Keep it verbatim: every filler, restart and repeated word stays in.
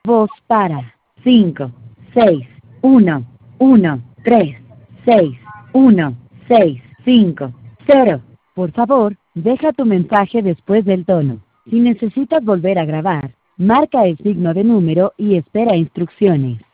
Voz para cinco, seis, uno, uno, tres, seis, uno, seis, cinco, cero. Por favor, deja tu mensaje después del tono. Si necesitas volver a grabar, marca el signo de número y espera instrucciones.